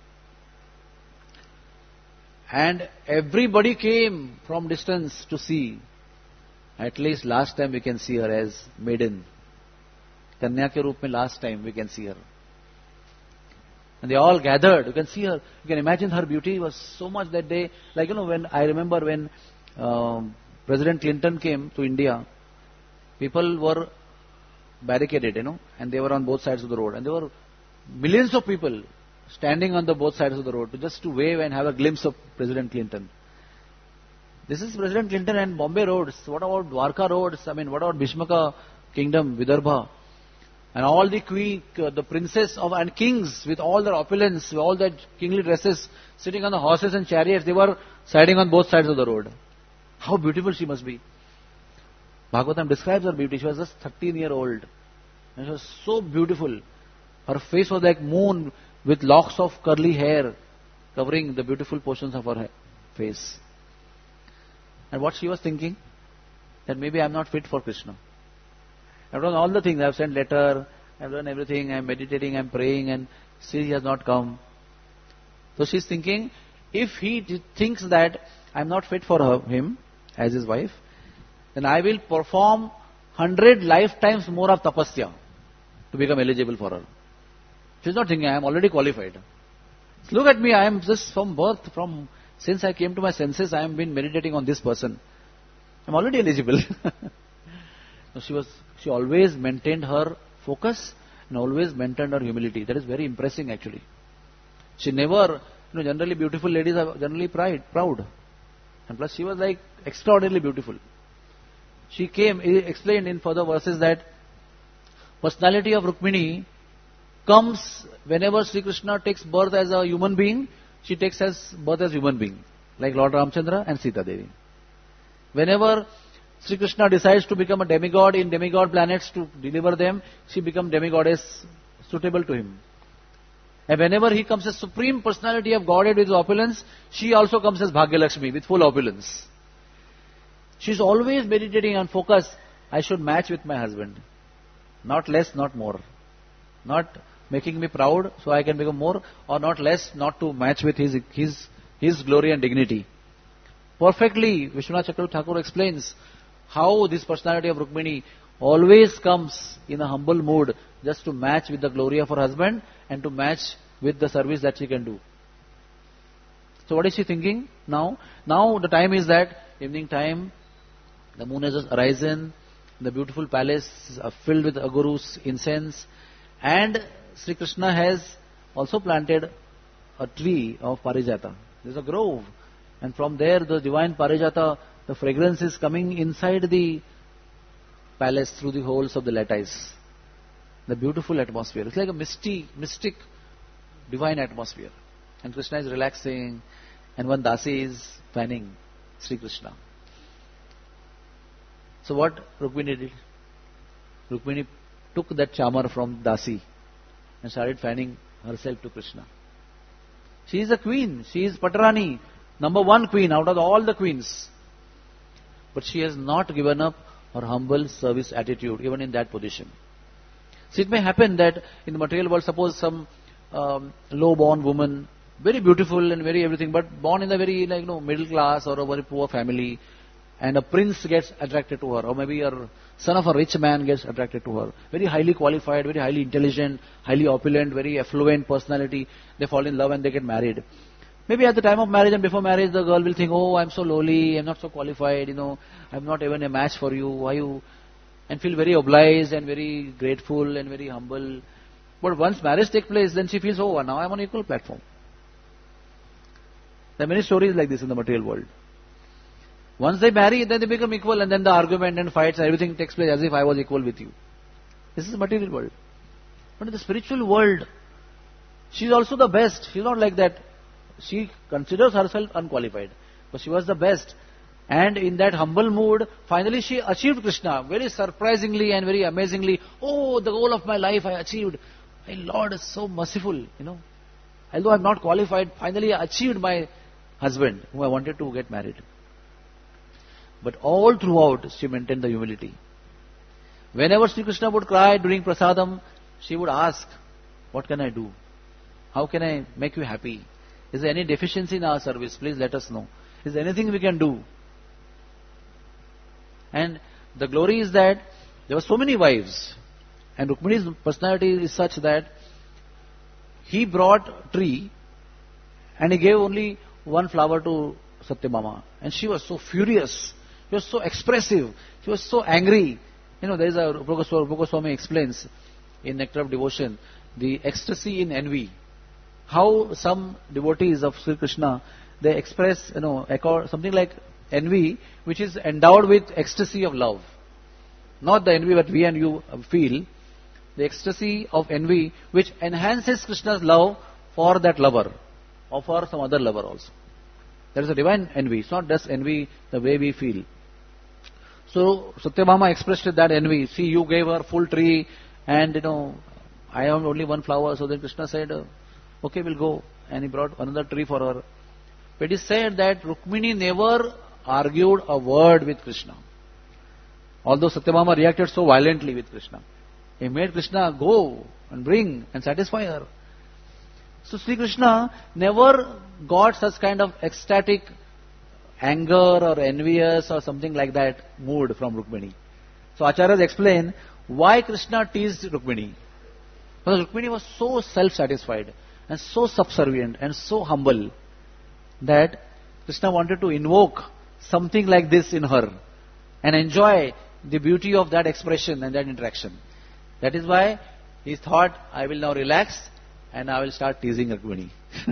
And everybody came from distance to see. At least last time we can see her as maiden. Kanya ke roop mein last time we can see her. And they all gathered. You can see her. You can imagine her beauty was so much that day. Like, when I remember when President Clinton came to India, people were barricaded, and they were on both sides of the road. And there were millions of people standing on the both sides of the road just to wave and have a glimpse of President Clinton. This is President Clinton and Bombay roads. What about Dwarka roads? What about Bhishmaka kingdom, Vidarbha? And all the princes and kings with all their opulence, with all their kingly dresses, sitting on the horses and chariots, they were siding on both sides of the road. How beautiful she must be. Bhagavatam describes her beauty. She was just 13-year-old. And she was so beautiful. Her face was like moon with locks of curly hair covering the beautiful portions of her face. And what she was thinking? That maybe I am not fit for Krishna. I've done all the things. I've sent letter, I've done everything, I'm meditating, I'm praying, and still he has not come. So she's thinking, if he thinks that I'm not fit for him as his wife, then I will perform 100 lifetimes more of tapasya to become eligible for her. She's not thinking, I am already qualified. Look at me, I am just from birth, since I came to my senses, I have been meditating on this person. I'm already eligible. So she always maintained her focus and always maintained her humility. That is very impressive actually. She never, generally beautiful ladies are generally proud. And plus she was like extraordinarily beautiful. She explained in further verses that personality of Rukmini comes whenever Sri Krishna takes birth as a human being, she takes birth as human being, like Lord Ramchandra and Sita Devi. Whenever Sri Krishna decides to become a demigod in demigod planets to deliver them, she becomes demigoddess suitable to him. And whenever he comes as supreme personality of Godhead with opulence, she also comes as Bhagyalakshmi with full opulence. She is always meditating on focus. I should match with my husband. Not less, not more. Not making me proud so I can become more, or not less, not to match with his glory and dignity. Perfectly, Vishwanath Chakravarti Thakur explains how this personality of Rukmini always comes in a humble mood just to match with the glory of her husband and to match with the service that she can do. So what is she thinking now? Now the time is that evening time, the moon has just arisen, the beautiful palace is filled with Aguru's incense, and Sri Krishna has also planted a tree of Parijata. There is a grove, and from there the divine Parijata, the fragrance is coming inside the palace through the holes of the lattice. The beautiful atmosphere. It's like a mystic, divine atmosphere. And Krishna is relaxing, and one Dasi is fanning Sri Krishna. So what Rukmini did? Rukmini took that chamar from Dasi and started fanning herself to Krishna. She is a queen. She is Patarani, number one queen out of all the queens. But she has not given up her humble service attitude even in that position. So it may happen that in the material world, suppose some low-born woman, very beautiful and very everything, but born in a very middle class or a very poor family, and a prince gets attracted to her, or maybe a son of a rich man gets attracted to her. Very highly qualified, very highly intelligent, highly opulent, very affluent personality. They fall in love and they get married. Maybe at the time of marriage and before marriage, the girl will think, oh, I'm so lowly, I'm not so qualified, I'm not even a match for you, why you... And feel very obliged and very grateful and very humble. But once marriage takes place, then she feels, oh, now I'm on equal platform. There are many stories like this in the material world. Once they marry, then they become equal, and then the argument and fights, everything takes place as if I was equal with you. This is the material world. But in the spiritual world, she is also the best. She is not like that. She considers herself unqualified, but she was the best. And in that humble mood, finally she achieved Krishna very surprisingly and very amazingly. Oh, the goal of my life I achieved. My Lord is so merciful, Although I am not qualified, finally I achieved my husband, whom I wanted to get married. But all throughout, she maintained the humility. Whenever Sri Krishna would cry during prasadam, she would ask, what can I do? How can I make you happy? Is there any deficiency in our service? Please let us know. Is there anything we can do? And the glory is that there were so many wives. And Rukmini's personality is such that he brought a tree and he gave only one flower to Satyabhama. And she was so furious. She was so expressive. She was so angry. There is a Rupa Goswami explains in Nectar of Devotion the ecstasy in envy. How some devotees of Sri Krishna, they express, something like envy, which is endowed with ecstasy of love. Not the envy that we and you feel, the ecstasy of envy, which enhances Krishna's love for that lover, or for some other lover also. There is a divine envy. It's not just envy the way we feel. So Satyabhama expressed that envy. See, you gave her full tree, and I have only one flower. So then Krishna said, okay, we'll go. And he brought another tree for her. But it is said that Rukmini never argued a word with Krishna. Although Satyabhama reacted so violently with Krishna. He made Krishna go and bring and satisfy her. So Sri Krishna never got such kind of ecstatic anger or envious or something like that mood from Rukmini. So Acharyas explain why Krishna teased Rukmini. Because Rukmini was so self-satisfied and so subservient and so humble that Krishna wanted to invoke something like this in her and enjoy the beauty of that expression and that interaction. That is why he thought, I will now relax and I will start teasing Rukmini.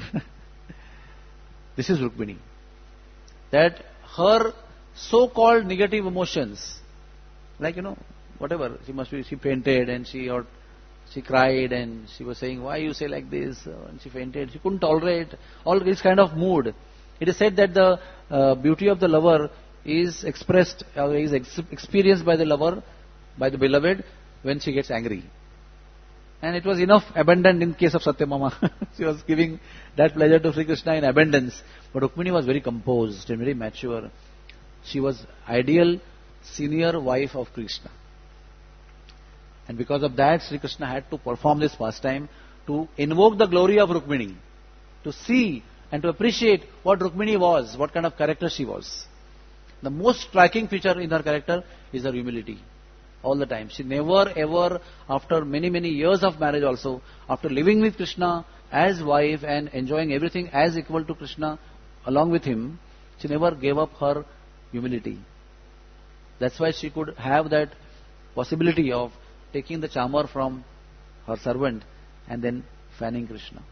This is Rukmini. That her so-called negative emotions, like whatever, she fainted and she cried and she was saying, why you say like this? And she fainted. She couldn't tolerate all this kind of mood. It is said that the beauty of the lover is expressed or is experienced by the lover, by the beloved, when she gets angry. And it was enough abundant in case of Satyabhama. She was giving that pleasure to Sri Krishna in abundance. But Rukmini was very composed and very mature. She was ideal senior wife of Krishna. And because of that, Sri Krishna had to perform this pastime to invoke the glory of Rukmini, to see and to appreciate what Rukmini was, what kind of character she was. The most striking feature in her character is her humility. All the time. She never ever, after many, many years of marriage also, after living with Krishna as wife and enjoying everything as equal to Krishna along with him, she never gave up her humility. That's why she could have that possibility of taking the charmer from her servant and then fanning Krishna.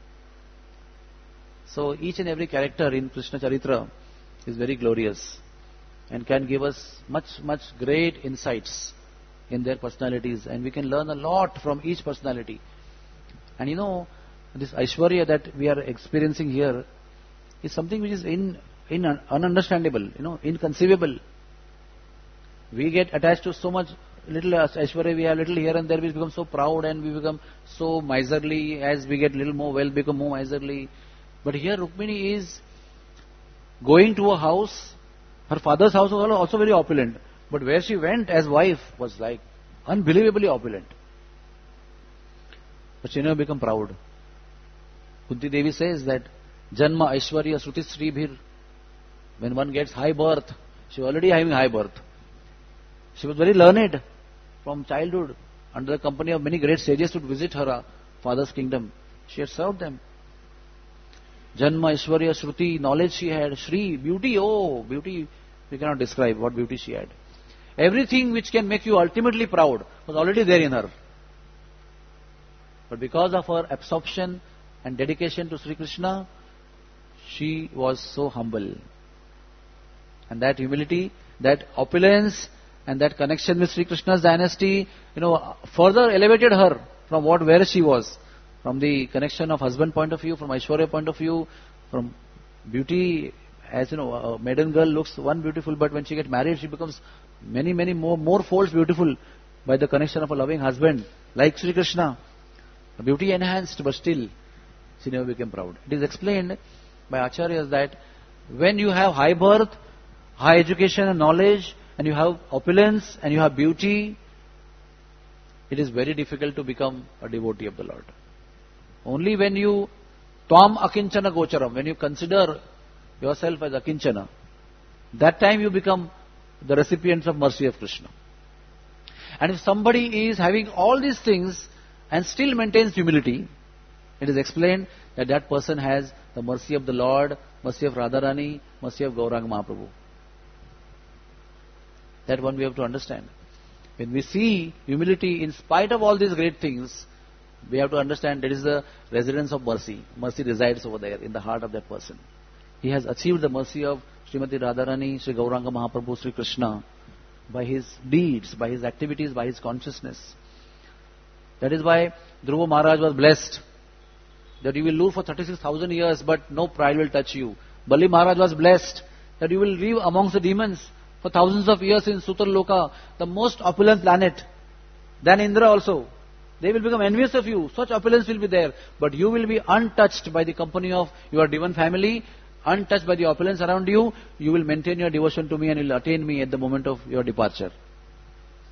So each and every character in Krishna Charitra is very glorious and can give us much, much great insights in their personalities, and we can learn a lot from each personality. And this Aishwarya that we are experiencing here is something which is ununderstandable, inconceivable. We get attached to so much little Aishwarya, we have little here and there, we become so proud and we become so miserly. As we get little more wealth, become more miserly. But here Rukmini is going to a house. Her father's house was also very opulent. But where she went as wife was like unbelievably opulent. But she never became proud. Kunti Devi says that Janma Aishwarya Sruti Sribhir, when one gets high birth, she was already having high birth. She was very learned from childhood. Under the company of many great sages to visit her father's kingdom. She had served them. Janma Aishwarya Shruti, knowledge she had. Shri, beauty, beauty, we cannot describe what beauty she had. Everything which can make you ultimately proud was already there in her. But because of her absorption and dedication to Sri Krishna, she was so humble. And that humility, that opulence, and that connection with Sri Krishna's dynasty, further elevated her from where she was. From the connection of husband point of view, from Aishwarya point of view, from beauty, as a maiden girl looks one beautiful, but when she gets married, she becomes many, many more folds beautiful by the connection of a loving husband, like Sri Krishna. Beauty enhanced, but still, she never became proud. It is explained by Acharyas that when you have high birth, high education and knowledge, and you have opulence, and you have beauty, it is very difficult to become a devotee of the Lord. Only when you Tvam Akinchana Gocharam, when you consider yourself as Akinchana, that time you become the recipients of mercy of Krishna. And if somebody is having all these things and still maintains humility, it is explained that that person has the mercy of the Lord, mercy of Radharani, mercy of Gauranga Mahaprabhu. That one we have to understand. When we see humility in spite of all these great things, we have to understand that is the residence of mercy. Mercy resides over there in the heart of that person. He has achieved the mercy of Srimati Radharani, Sri Gauranga Mahaprabhu, Sri Krishna by his deeds, by his activities, by his consciousness. That is why Dhruva Maharaj was blessed that you will live for 36,000 years but no pride will touch you. Bali Maharaj was blessed that you will live amongst the demons for thousands of years in Sutarloka, the most opulent planet. Then Indra also. They will become envious of you. Such opulence will be there. But you will be untouched by the company of your divine family, untouched by the opulence around you. You will maintain your devotion to me and will attain me at the moment of your departure.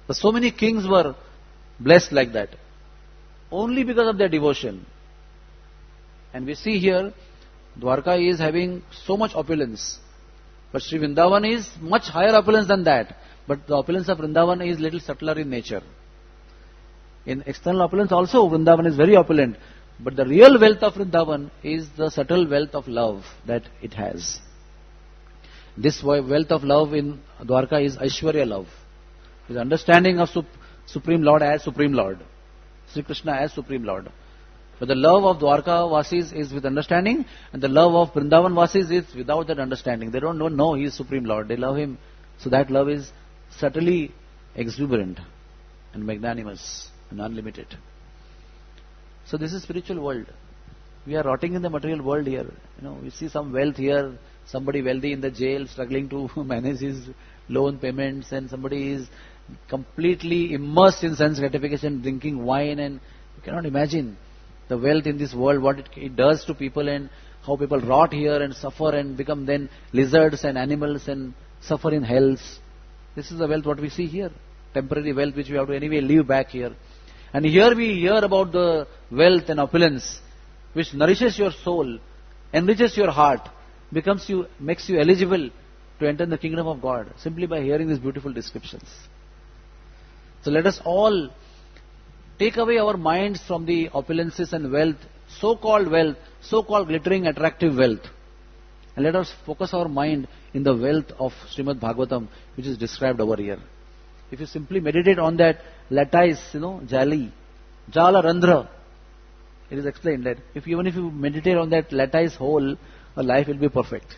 So many kings were blessed like that, only because of their devotion. And we see here, Dwarka is having so much opulence, but Sri Vrindavan is much higher opulence than that. But the opulence of Vrindavan is little subtler in nature. In external opulence also, Vrindavan is very opulent. But the real wealth of Vrindavan is the subtle wealth of love that it has. This wealth of love in Dwarka is Aishwarya love. Is understanding of Supreme Lord as Supreme Lord. Sri Krishna as Supreme Lord. But the love of Dwarka Vasis is with understanding, and the love of Vrindavan Vasis is without that understanding. They don't know He is Supreme Lord. They love Him. So that love is subtly exuberant and magnanimous and unlimited. So this is spiritual world. We are rotting in the material world here. We see some wealth here, somebody wealthy in the jail struggling to manage his loan payments, and somebody is completely immersed in sense gratification, drinking wine, and you cannot imagine the wealth in this world, what it does to people, and how people rot here and suffer and become then lizards and animals and suffer in hells. This is the wealth what we see here. Temporary wealth which we have to anyway leave back here. And here we hear about the wealth and opulence which nourishes your soul, enriches your heart, makes you eligible to enter the kingdom of God simply by hearing these beautiful descriptions. So let us all take away our minds from the opulences and wealth, so-called glittering, attractive wealth. And let us focus our mind in the wealth of Srimad Bhagavatam, which is described over here. If you simply meditate on that lattice, jali, jala randhra, it is explained that even if you meditate on that lattice hole, your life will be perfect.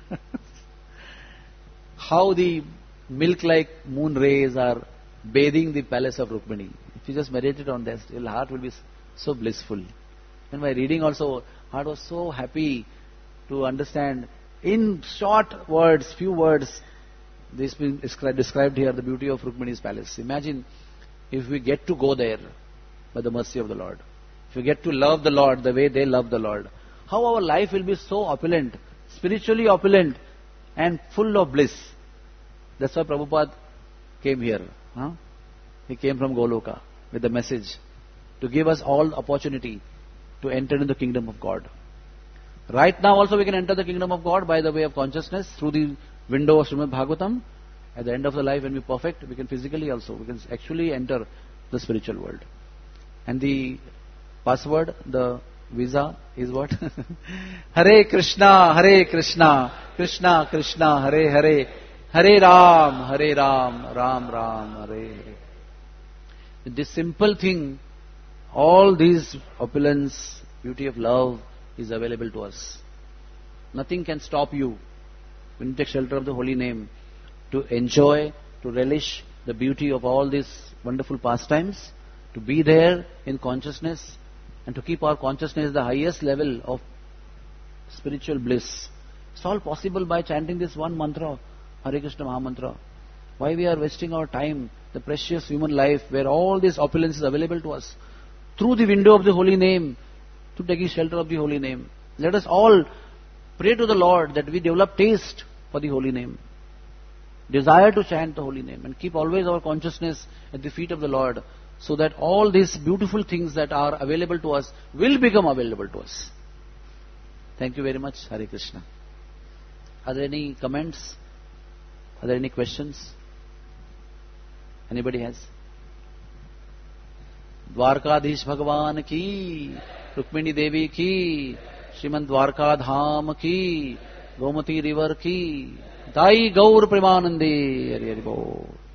How the milk-like moon rays are bathing the palace of Rukmini. If you just meditate on this, your heart will be so blissful. And by reading also, heart was so happy to understand in short words, few words, this being described here, the beauty of Rukmini's palace. Imagine if we get to go there by the mercy of the Lord. If we get to love the Lord the way they love the Lord, how our life will be so opulent, spiritually opulent and full of bliss. That's why Prabhupada came here. He came from Goloka with the message to give us all opportunity to enter into the kingdom of God. Right now also we can enter the kingdom of God by the way of consciousness through the window of Srimad Bhagavatam. At the end of the life when we are perfect, we can physically also, we can actually enter the spiritual world. And the password, the visa is what? Hare Krishna, Krishna Krishna, Hare Hare, Hare Ram, Ram Ram, Hare Hare. With this simple thing, all these opulence, beauty of love is available to us. Nothing can stop you when you take shelter of the holy name to enjoy, to relish the beauty of all these wonderful pastimes, to be there in consciousness and to keep our consciousness at the highest level of spiritual bliss. It's all possible by chanting this one mantra, Hare Krishna Mahamantra. Why we are wasting our time, the precious human life where all this opulence is available to us through the window of the holy name, to taking shelter of the holy name. Let us all pray to the Lord that we develop taste for the holy name, desire to chant the holy name, and keep always our consciousness at the feet of the Lord, so that all these beautiful things that are available to us will become available to us. Thank you very much. Hare Krishna. Are there any comments? Are there any questions? Anybody has? Dwarkadhish Bhagavan ki, Rukmini Devi ki, Srimad Dwarka Dham ki, Gomati River ki, Dai Gaur Premanande, Hare Hare Bol.